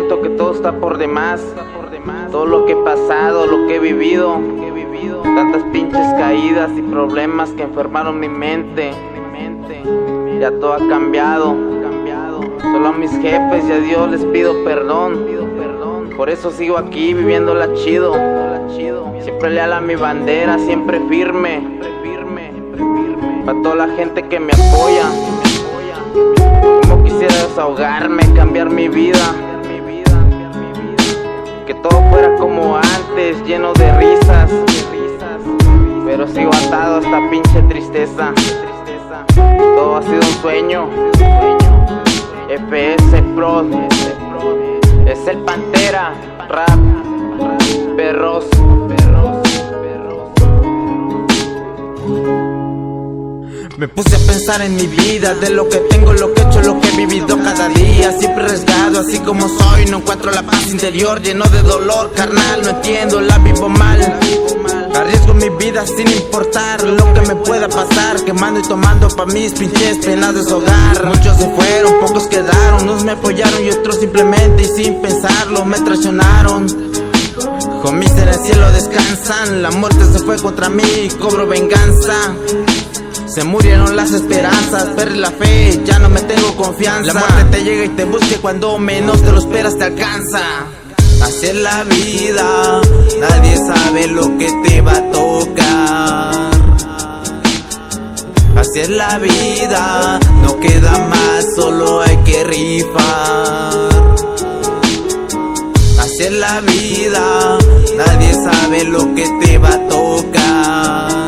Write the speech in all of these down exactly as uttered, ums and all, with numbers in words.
siento que todo está por demás. Todo lo que he pasado, lo que he vivido, tantas pinches caídas y problemas que enfermaron mi mente. Ya todo ha cambiado. Solo a mis jefes y a Dios les pido perdón. Por eso sigo aquí viviéndola chido. Siempre leal a mi bandera, siempre firme. Para toda la gente que me apoya. Como quisiera desahogarme, cambiar mi vida. Que todo fuera como antes, lleno de risas. Pero sigo atado a esta pinche tristeza. Todo ha sido un sueño. F S Pro es el Pantera, rap, perros. Me puse a pensar en mi vida, de lo que tengo, lo que he hecho, lo que he vivido cada día. Siempre arriesgado, así como soy, no encuentro la paz interior, lleno de dolor, carnal, no entiendo, la vivo mal. Arriesgo mi vida sin importar lo que me pueda pasar, quemando y tomando pa' mis pinches penas deshogar. Muchos se fueron, pocos quedaron, unos me apoyaron y otros simplemente y sin pensarlo me traicionaron. Homies en el cielo descansan, la muerte se fue contra mí y cobro venganza. Se murieron las esperanzas, perdí la fe, ya no me tengo confianza. La muerte te llega y te busca y cuando menos te lo esperas te alcanza. Así es la vida, nadie sabe lo que te va a tocar. Así es la vida, no queda más, solo hay que rifar. Así es la vida, nadie sabe lo que te va a tocar.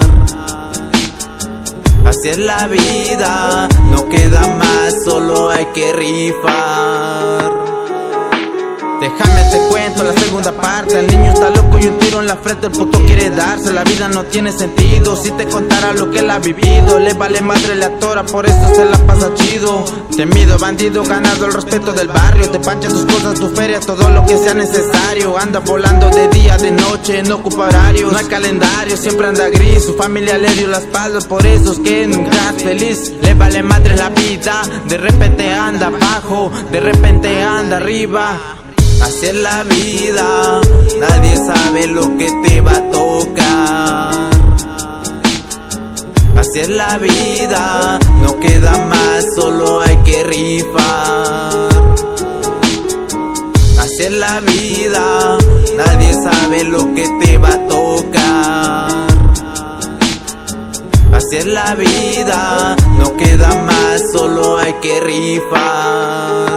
Así es la vida, no queda más, solo hay que rifar. Déjame te cuento la segunda parte. El niño está loco y un tiro en la frente, el puto quiere darse. La vida no tiene sentido si te contara lo que él ha vivido. Le vale madre, le atora, por eso se la pasa chido. Temido bandido, ganado el respeto del barrio. Te pancha tus cosas, tu feria, todo lo que sea necesario. Anda volando de día, de noche, no ocupa horarios. No hay calendario, siempre anda gris. Su familia le dio la espalda, por eso es que nunca es feliz. Le vale madre la vida, de repente anda abajo, de repente anda arriba. Así es la vida, nadie sabe lo que te va a tocar. Así es la vida, no queda más, solo hay que rifar. Así es la vida, nadie sabe lo que te va a tocar. Así es la vida, no queda más, solo hay que rifar.